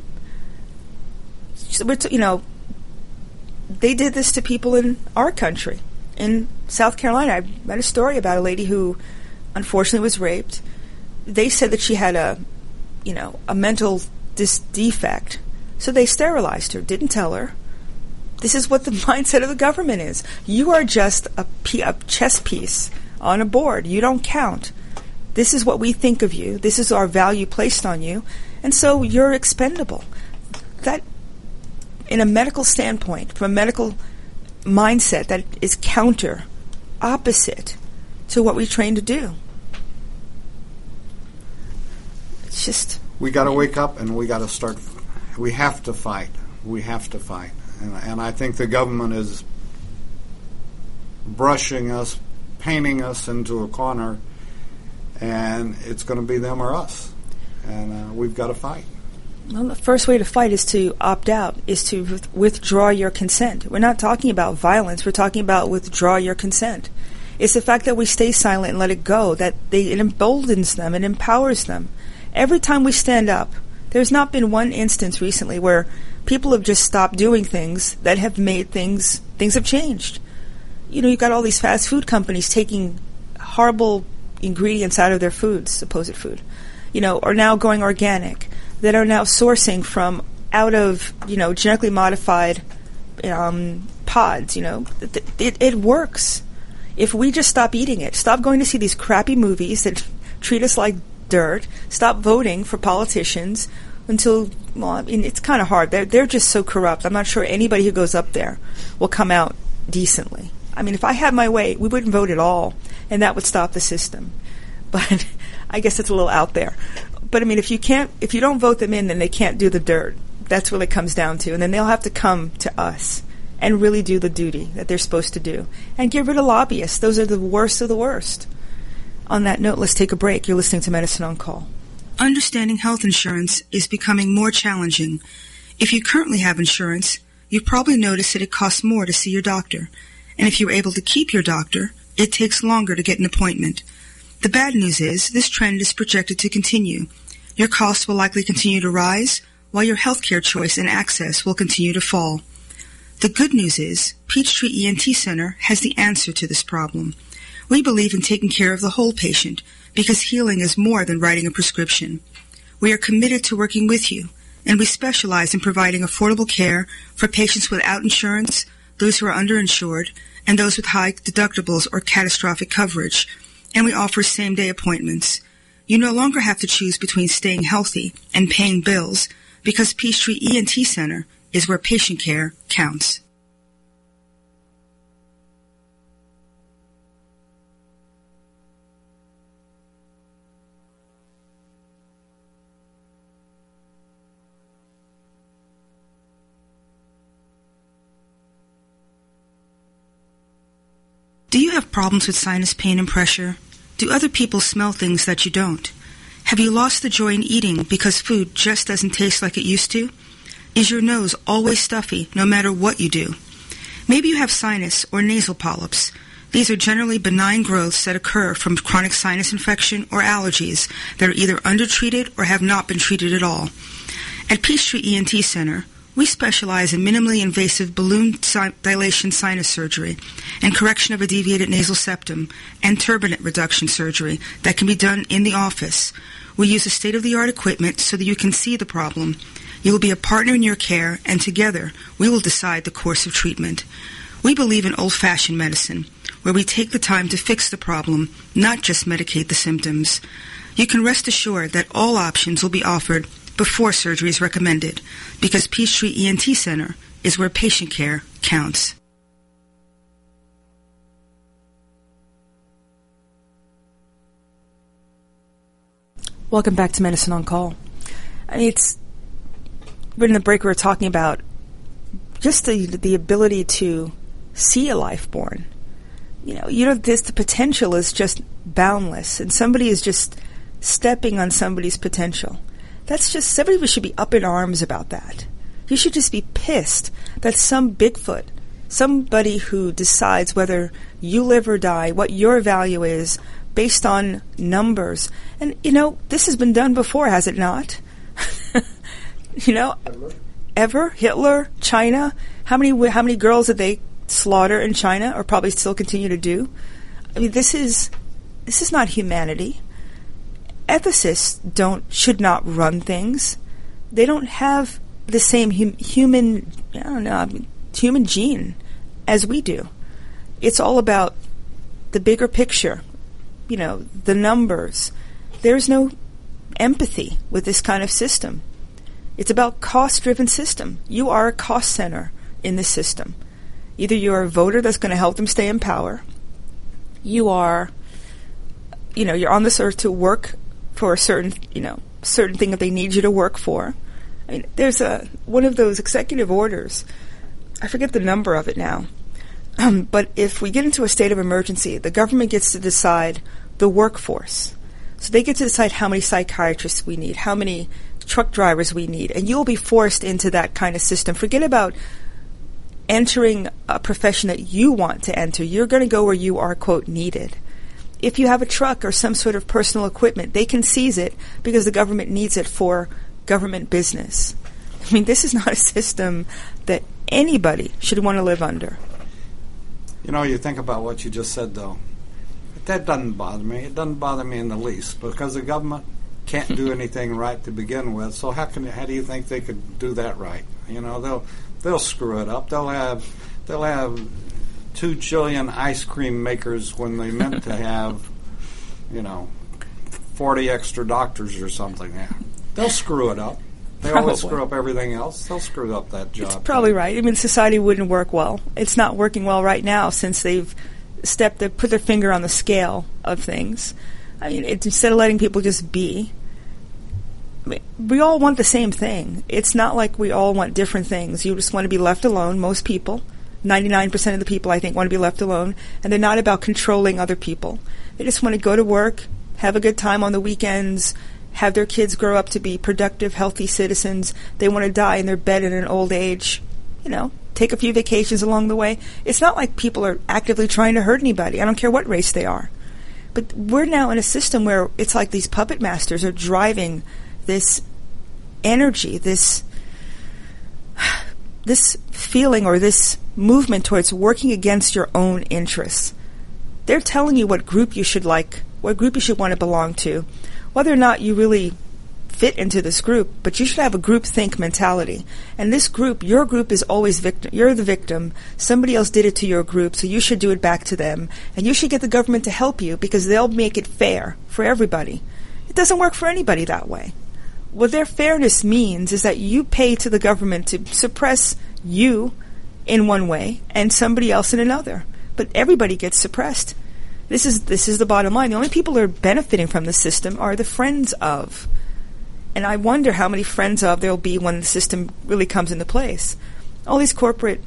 They did this to people in our country. In South Carolina, I read a story about a lady who unfortunately was raped. They said that she had a mental defect. So they sterilized her, didn't tell her. This is what the mindset of the government is. You are just a chess piece on a board. You don't count. This is what we think of you. This is our value placed on you. And so you're expendable. That, in a medical standpoint, from a medical mindset, that is opposite to what we train to do. It's just... We got to wake up and we got to start. We have to fight. We have to fight. And I think the government is brushing us, painting us into a corner, and it's going to be them or us. And we've got to fight. Well, the first way to fight is to opt out, is to withdraw your consent. We're not talking about violence. We're talking about withdraw your consent. It's the fact that we stay silent and let it go, that it emboldens them, it empowers them. Every time we stand up, there's not been one instance recently where people have just stopped doing things that have made things have changed. You've got all these fast food companies taking horrible ingredients out of their foods, supposed food, are now going organic, that are now sourcing from out of, genetically modified pods, It works. If we just stop eating it, stop going to see these crappy movies that treat us like dirt, stop voting for politicians until, it's kind of hard. They're just so corrupt. I'm not sure anybody who goes up there will come out decently. I mean, if I had my way, we wouldn't vote at all, and that would stop the system. But I guess it's a little out there. But I mean, if you don't vote them in, then they can't do the dirt. That's what it comes down to. And then they'll have to come to us and really do the duty that they're supposed to do. And get rid of lobbyists. Those are the worst of the worst. On that note, let's take a break. You're listening to Medicine on Call. Understanding health insurance is becoming more challenging. If you currently have insurance, you've probably noticed that it costs more to see your doctor. And if you're able to keep your doctor, it takes longer to get an appointment. The bad news is this trend is projected to continue. Your costs will likely continue to rise, while your healthcare choice and access will continue to fall. The good news is Peachtree ENT Center has the answer to this problem. We believe in taking care of the whole patient because healing is more than writing a prescription. We are committed to working with you, and we specialize in providing affordable care for patients without insurance, those who are underinsured, and those with high deductibles or catastrophic coverage, and we offer same-day appointments. You no longer have to choose between staying healthy and paying bills because Peachtree ENT Center is where patient care counts. Do you have problems with sinus pain and pressure? Do other people smell things that you don't? Have you lost the joy in eating because food just doesn't taste like it used to? Is your nose always stuffy no matter what you do? Maybe you have sinus or nasal polyps. These are generally benign growths that occur from chronic sinus infection or allergies that are either undertreated or have not been treated at all. At Peachtree ENT Center, we specialize in minimally invasive balloon dilation sinus surgery and correction of a deviated nasal septum and turbinate reduction surgery that can be done in the office. We use a state-of-the-art equipment so that you can see the problem. You will be a partner in your care, and together we will decide the course of treatment. We believe in old-fashioned medicine, where we take the time to fix the problem, not just medicate the symptoms. You can rest assured that all options will be offered before surgery is recommended, because Peachtree ENT Center is where patient care counts. Welcome back to Medicine on Call. In the break we were talking about just the ability to see a life born. The potential is just boundless, and somebody is just stepping on somebody's potential. That's just, somebody should be up in arms about that. You should just be pissed that some Bigfoot, somebody who decides whether you live or die, what your value is based on numbers. And, this has been done before, has it not? Ever? Hitler? China? How many girls did they slaughter in China, or probably still continue to do? This is not humanity. Ethicists should not run things. They don't have the same human gene as we do. It's all about the bigger picture, the numbers. There's no empathy with this kind of system. It's about cost-driven system. You are a cost center in this system. Either you're a voter that's going to help them stay in power. You are, you're on this earth to work for a certain thing that they need you to work for. There's one of those executive orders. I forget the number of it now. But if we get into a state of emergency, the government gets to decide the workforce. So they get to decide how many psychiatrists we need, how many truck drivers we need, and you'll be forced into that kind of system. Forget about entering a profession that you want to enter. You're going to go where you are, quote, needed. If you have a truck or some sort of personal equipment, they can seize it because the government needs it for government business. This is not a system that anybody should want to live under. You think about what you just said, though. That doesn't bother me. It doesn't bother me in the least, because the government can't do anything right to begin with. So how do you think they could do that right? They'll screw it up. They'll have 2 trillion ice cream makers when they meant to have 40 extra doctors or something. Yeah. They'll screw it up. They always screw up everything else. They'll screw up that job. It's probably right. Society wouldn't work well. It's not working well right now since they've put their finger on the scale of things. Instead of letting people just be, we all want the same thing. It's not like we all want different things. You just want to be left alone. Most people, 99% of the people, I think, want to be left alone, and they're not about controlling other people. They just want to go to work, have a good time on the weekends, have their kids grow up to be productive, healthy citizens. They want to die in their bed in an old age, take a few vacations along the way. It's not like people are actively trying to hurt anybody. I don't care what race they are. But we're now in a system where it's like these puppet masters are driving this energy, this feeling or this movement towards working against your own interests. They're telling you what group you should like, what group you should want to belong to, whether or not you really fit into this group, but you should have a group think mentality. And this group, your group is always victim. You're the victim. Somebody else did it to your group, so you should do it back to them. And you should get the government to help you because they'll make it fair for everybody. It doesn't work for anybody that way. What their fairness means is that you pay to the government to suppress you in one way and somebody else in another. But everybody gets suppressed. This is the bottom line. The only people who are benefiting from the system are the friends of. And I wonder how many friends of there will be when the system really comes into place. All these corporate,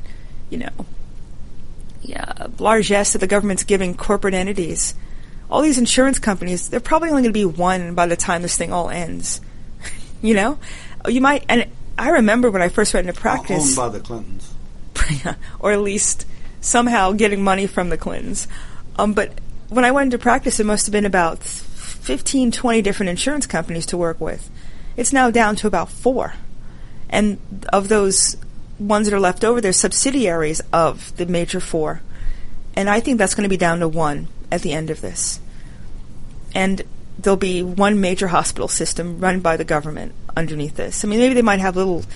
largesse that the government's giving corporate entities. All these insurance companies, they're probably only going to be one by the time this thing all ends. You might, and I remember when I first went into practice. Owned by the Clintons. Or at least somehow getting money from the Clintons. But when I went into practice, it must have been about 15, 20 different insurance companies to work with. It's now down to about 4. And of those ones that are left over, they're subsidiaries of the major 4. And I think that's going to be down to 1 at the end of this. And there'll be one major hospital system run by the government underneath this. I mean, maybe they might have little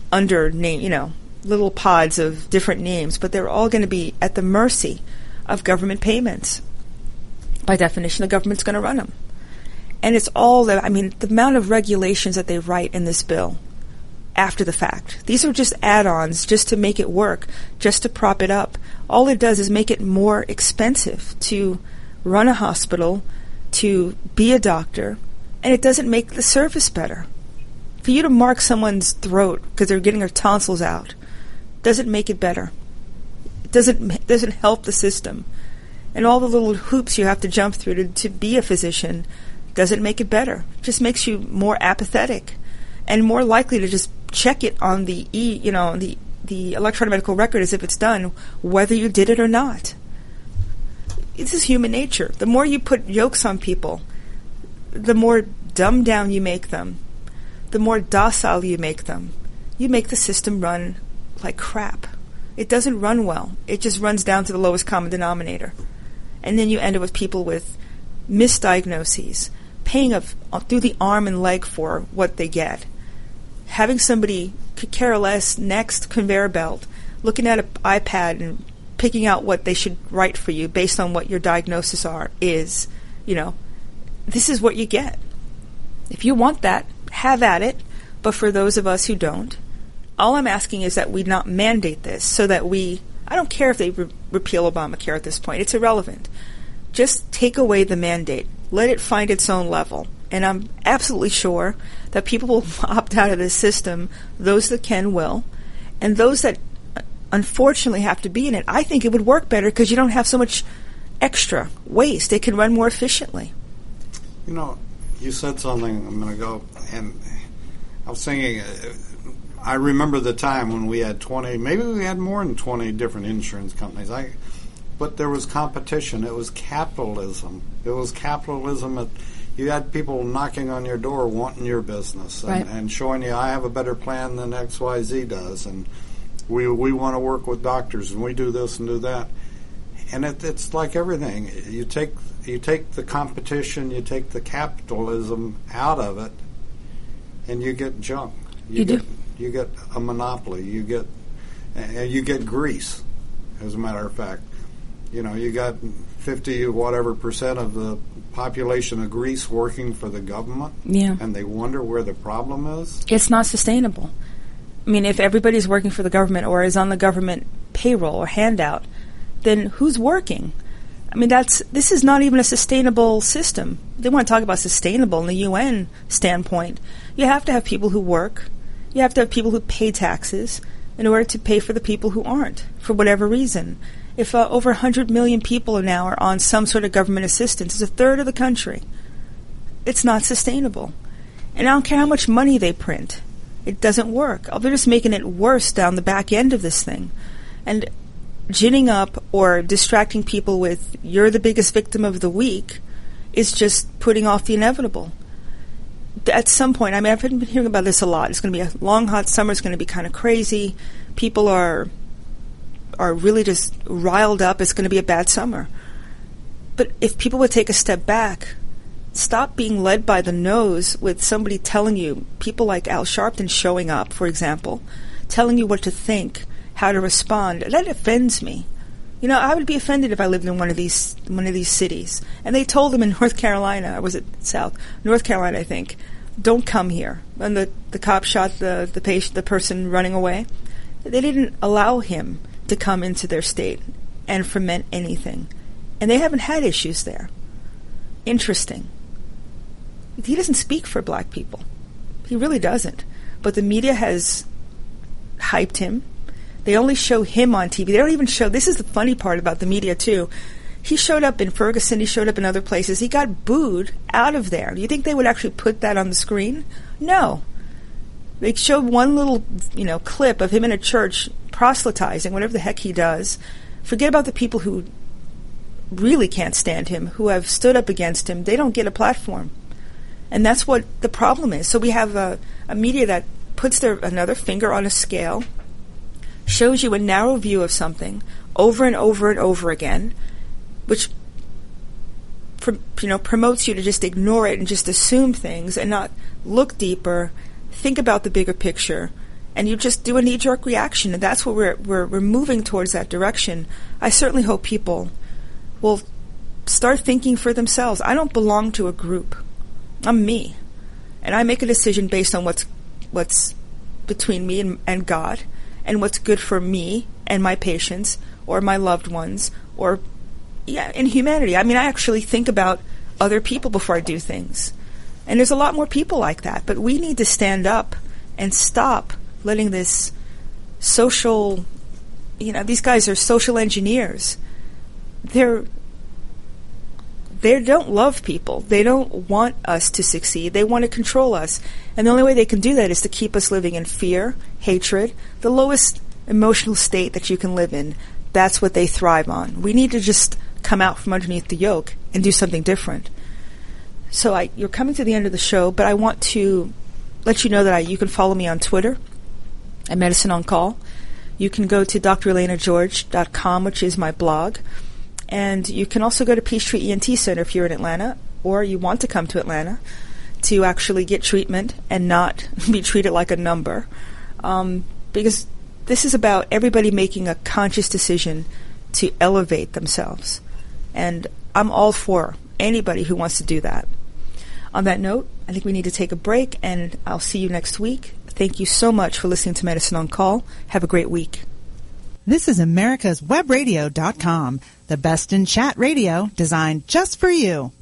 little pods of different names, but they're all going to be at the mercy of government payments. By definition, the government's going to run them. And it's all the amount of regulations that they write in this bill after the fact. These are just add-ons just to make it work, just to prop it up. All it does is make it more expensive to run a hospital, to be a doctor, and it doesn't make the service better. For you to mark someone's throat because they're getting their tonsils out doesn't make it better. It doesn't help the system. And all the little hoops you have to jump through to be a physician doesn't make it better. It just makes you more apathetic and more likely to just check it on the electronic medical record as if it's done, whether you did it or not. This is human nature. The more you put yokes on people, the more dumbed down you make them, the more docile you make them. You make the system run like crap. It doesn't run well. It just runs down to the lowest common denominator. And then you end up with people with misdiagnoses, paying through the arm and leg for what they get. Having somebody could care less next conveyor belt, looking at an iPad and picking out what they should write for you based on what your diagnosis is. This is what you get. If you want that, have at it. But for those of us who don't, all I'm asking is that we not mandate this so that I don't care if they repeal Obamacare at this point. It's irrelevant. Just take away the mandate. Let it find its own level. And I'm absolutely sure that people will opt out of this system. Those that can will. And those that unfortunately have to be in it, I think it would work better because you don't have so much extra waste. They can run more efficiently. You said something a minute ago, and I was thinking, I remember the time when we had 20, maybe we had more than 20 different insurance companies. But there was competition. It was capitalism. You had people knocking on your door wanting your business and showing you, I have a better plan than XYZ does, and we want to work with doctors, and we do this and do that. And it's like everything. You take the competition, you take the capitalism out of it, and you get junk. You get a monopoly. You get grease, as a matter of fact. You got 50 whatever percent of the population of Greece working for the government. Yeah. And they wonder where the problem is. It's not sustainable. If everybody's working for the government or is on the government payroll or handout, then who's working? This is not even a sustainable system. They want to talk about sustainable in the UN standpoint. You have to have people who work. You have to have people who pay taxes in order to pay for the people who aren't, for whatever reason. If over 100 million people now are on some sort of government assistance, it's a third of the country. It's not sustainable. And I don't care how much money they print. It doesn't work. They're just making it worse down the back end of this thing. And ginning up or distracting people with, you're the biggest victim of the week, is just putting off the inevitable. at some point, I mean, I've been hearing about this a lot. It's going to be a long, hot summer. It's going to be kind of crazy. People are really just riled up. It's going to be a bad summer. But if people would take a step back, stop being led by the nose with somebody telling you, people like Al Sharpton showing up, for example, telling you what to think, how to respond, that offends me. You know, I would be offended if I lived in one of these cities. And they told them in North Carolina, or was it South? North Carolina, I think, don't come here. And the cop shot the person running away. They didn't allow him to come into their state and foment anything. And they haven't had issues there. Interesting. He doesn't speak for black people. He really doesn't. But the media has hyped him. They only show him on TV. They don't even show... This is the funny part about the media, too. He showed up in Ferguson. He showed up in other places. He got booed out of there. Do you think they would actually put that on the screen? No. They showed one little, clip of him in a church proselytizing, whatever the heck he does. Forget about the people who really can't stand him, who have stood up against him. They don't get a platform. And that's what the problem is. So we have a media that puts another finger on a scale, shows you a narrow view of something over and over and over again, which promotes you to just ignore it and just assume things and not look deeper, think about the bigger picture, and you just do a knee-jerk reaction. And that's what we're moving towards, that direction. I certainly hope people will start thinking for themselves. I don't belong to a group. I'm me, and I make a decision based on what's between me and God, and what's good for me and my patients or my loved ones or in humanity. I mean, I actually think about other people before I do things. And there's a lot more people like that. But we need to stand up and stop letting this social, these guys are social engineers. They don't love people. They don't want us to succeed. They want to control us. And the only way they can do that is to keep us living in fear, hatred, the lowest emotional state that you can live in. That's what they thrive on. We need to just come out from underneath the yoke and do something different. So you're coming to the end of the show, but I want to let you know that you can follow me on Twitter at Medicine on Call. You can go to drelenageorge.com, which is my blog. And you can also go to Peachtree ENT Center if you're in Atlanta, or you want to come to Atlanta to actually get treatment and not be treated like a number. Because this is about everybody making a conscious decision to elevate themselves. And I'm all for anybody who wants to do that. On that note, I think we need to take a break, and I'll see you next week. Thank you so much for listening to Medicine on Call. Have a great week. This is AmericasWebRadio.com, the best in chat radio designed just for you.